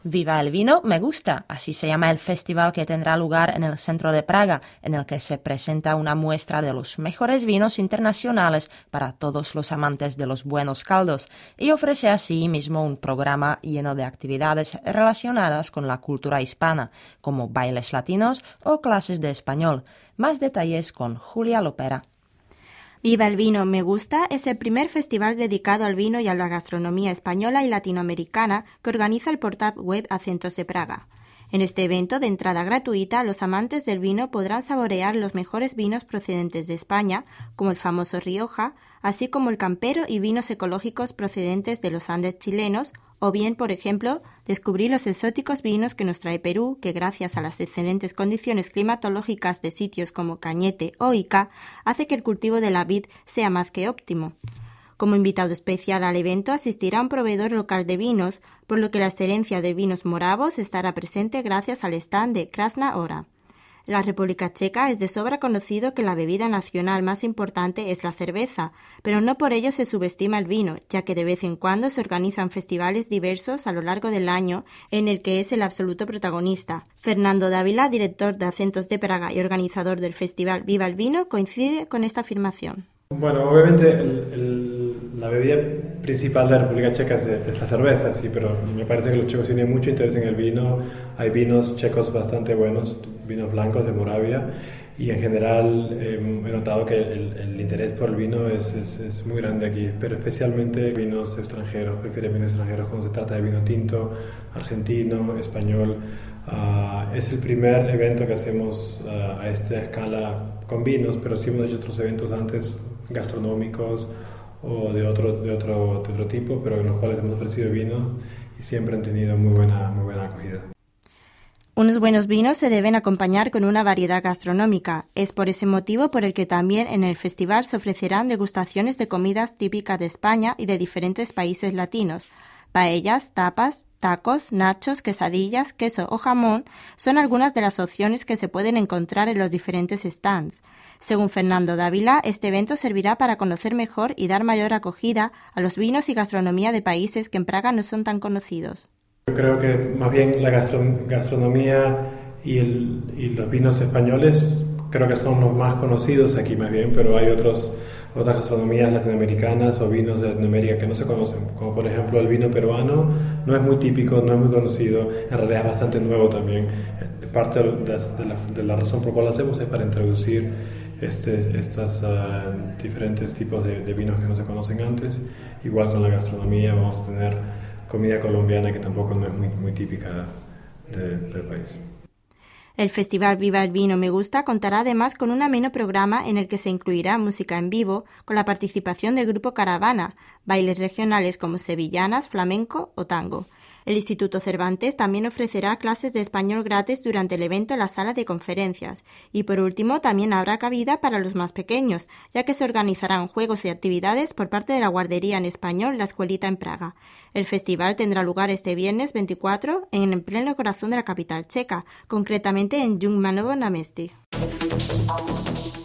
Viva el vino me gusta, así se llama el festival que tendrá lugar en el centro de Praga, en el que se presenta una muestra de los mejores vinos internacionales para todos los amantes de los buenos caldos y ofrece así mismo un programa lleno de actividades relacionadas con la cultura hispana, como bailes latinos o clases de español. Más detalles con Julia Lopera. Viva el vino me gusta es el primer festival dedicado al vino y a la gastronomía española y latinoamericana que organiza el portal web Acentos de Praga. En este evento de entrada gratuita, los amantes del vino podrán saborear los mejores vinos procedentes de España, como el famoso Rioja, así como el campero y vinos ecológicos procedentes de los Andes chilenos, o bien, por ejemplo, descubrir los exóticos vinos que nos trae Perú, que gracias a las excelentes condiciones climatológicas de sitios como Cañete o Ica, hace que el cultivo de la vid sea más que óptimo. Como invitado especial al evento asistirá un proveedor local de vinos, por lo que la excelencia de vinos moravos estará presente gracias al stand de Krasna Hora. En la República Checa es de sobra conocido que la bebida nacional más importante es la cerveza, pero no por ello se subestima el vino, ya que de vez en cuando se organizan festivales diversos a lo largo del año en el que es el absoluto protagonista. Fernando Dávila, director de Acentos de Praga y organizador del festival Viva el Vino, coincide con esta afirmación. Bueno, obviamente la bebida principal de la República Checa es la cerveza, sí, pero me parece que los checos tienen mucho interés en el vino. Hay vinos checos bastante buenos, vinos blancos de Moravia, y en general he notado que el interés por el vino es muy grande aquí, pero especialmente vinos extranjeros, prefieren vinos extranjeros cuando se trata de vino tinto, argentino, español. Es el primer evento que hacemos a esta escala con vinos, pero sí hemos hecho otros eventos antes gastronómicos o de otro tipo, pero en los cuales hemos ofrecido vinos y siempre han tenido muy buena acogida. Unos buenos vinos se deben acompañar con una variedad gastronómica. Es por ese motivo por el que también en el festival se ofrecerán degustaciones de comidas típicas de España y de diferentes países latinos. Paellas, tapas, tacos, nachos, quesadillas, queso o jamón son algunas de las opciones que se pueden encontrar en los diferentes stands. Según Fernando Dávila, este evento servirá para conocer mejor y dar mayor acogida a los vinos y gastronomía de países que en Praga no son tan conocidos. Yo creo que más bien la gastronomía y los vinos españoles creo que son los más conocidos aquí más bien, pero hay otras gastronomías latinoamericanas o vinos de Latinoamérica que no se conocen, como por ejemplo el vino peruano. No es muy típico, no es muy conocido, en realidad es bastante nuevo también. Parte de la razón por la cual lo hacemos es para introducir estos diferentes tipos de vinos que no se conocen antes. Igual con la gastronomía vamos a tener comida colombiana que tampoco no es muy típica del país. El Festival Viva el Vino Me Gusta contará además con un ameno programa en el que se incluirá música en vivo con la participación del grupo Caravana, bailes regionales como sevillanas, flamenco o tango. El Instituto Cervantes también ofrecerá clases de español gratis durante el evento en la sala de conferencias. Y por último, también habrá cabida para los más pequeños, ya que se organizarán juegos y actividades por parte de la guardería en español La Escuelita en Praga. El festival tendrá lugar este viernes 24 en el pleno corazón de la capital checa, concretamente en Jungmanovo na Městě.